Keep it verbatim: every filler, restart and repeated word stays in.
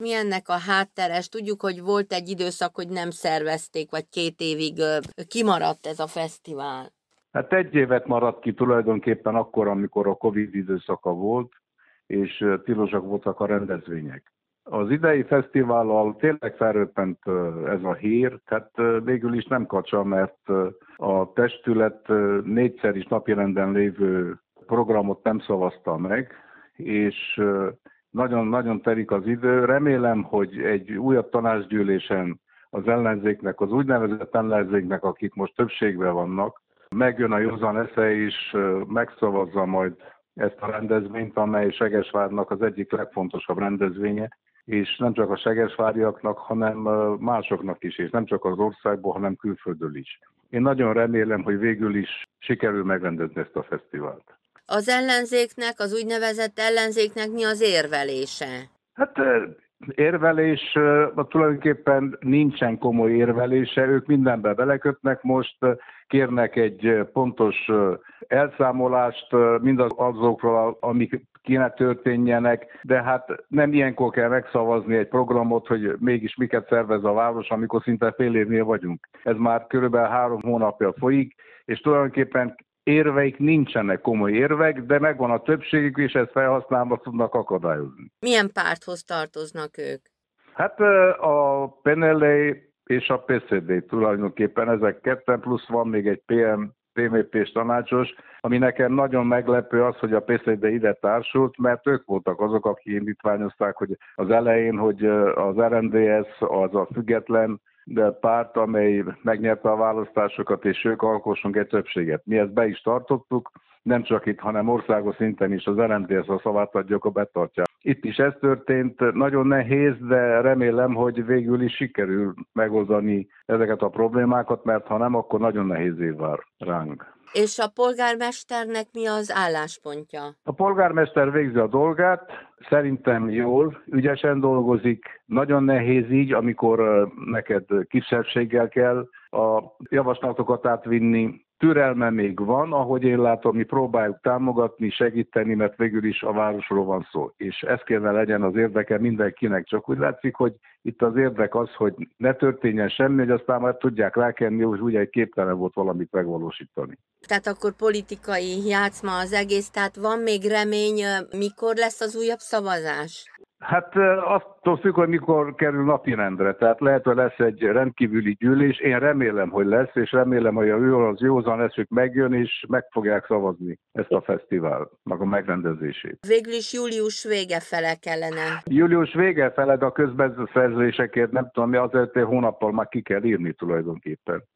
Mi ennek a háttere? Tudjuk, hogy volt egy időszak, hogy nem szervezték, vagy két évig ö, kimaradt ez a fesztivál. Hát egy évet maradt ki tulajdonképpen akkor, amikor a Covid időszaka volt, és tilosak voltak a rendezvények. Az idei fesztivállal tényleg felröppent ez a hír, tehát végül is nem kacsa, mert a testület négyszer is napirenden lévő programot nem szavazta meg, és nagyon-nagyon telik az idő. Remélem, hogy egy újabb tanácsgyűlésen az ellenzéknek, az úgynevezett ellenzéknek, akik most többségben vannak, megjön a józan esze és megszavazza majd ezt a rendezvényt, amely Segesvárnak az egyik legfontosabb rendezvénye, és nem csak a segesváriaknak, hanem másoknak is, és nem csak az országból, hanem külföldről is. Én nagyon remélem, hogy végül is sikerül megrendezni ezt a fesztivált. Az ellenzéknek, az úgynevezett ellenzéknek mi az érvelése? Hát érvelés, tulajdonképpen nincsen komoly érvelése, ők mindenbe belekötnek most, kérnek egy pontos elszámolást mindazokról, amik kéne történjenek, de hát nem ilyenkor kell megszavazni egy programot, hogy mégis miket szervez a város, amikor szinte fél évnél vagyunk. Ez már körülbelül három hónapja folyik, és tulajdonképpen érveik nincsenek, komoly érvek, de megvan a többségük, és ezt felhasználva tudnak akadályozni. Milyen párthoz tartoznak ők? Hát a pé en el á és a pé cé dé tulajdonképpen, ezek ketten, plusz van még egy pé em, pé em pés tanácsos, ami nekem nagyon meglepő az, hogy a pé cé dé ide társult, mert ők voltak azok, akik indítványozták, hogy az elején, hogy az er en dé es, az a független de párt, amely megnyerte a választásokat, és ők alkossunk egy többséget. Mi ezt be is tartottuk, nem csak itt, hanem országos szinten is az er en dé es a szavát adja, akkor betartja. Itt is ez történt, nagyon nehéz, de remélem, hogy végül is sikerül megoldani ezeket a problémákat, mert ha nem, akkor nagyon nehéz év vár ránk. És a polgármesternek mi az álláspontja? A polgármester végzi a dolgát, szerintem jól, ügyesen dolgozik. Nagyon nehéz így, amikor neked kisebbséggel kell a javaslatokat átvinni. Türelme még van, ahogy én látom, mi próbáljuk támogatni, segíteni, mert végül is a városról van szó. És ez kellene legyen az érdeke mindenkinek, csak úgy látszik, hogy itt az érdek az, hogy ne történjen semmi, hogy aztán már tudják rákenni, hogy ugye egy képtelen volt valamit megvalósítani. Tehát akkor politikai játszma az egész, tehát van még remény, mikor lesz az újabb szavazás? Hát attól függ, hogy mikor kerül napirendre. Tehát lehet, hogy lesz egy rendkívüli gyűlés. Én remélem, hogy lesz, és remélem, hogy az józan eszük megjön, és meg fogják szavazni ezt a fesztiválnak a megrendezését. Végül is július vége fele kellene. Július vége fele, de a közbeszerzésekért nem tudom, mi azért egy hónappal már ki kell írni tulajdonképpen.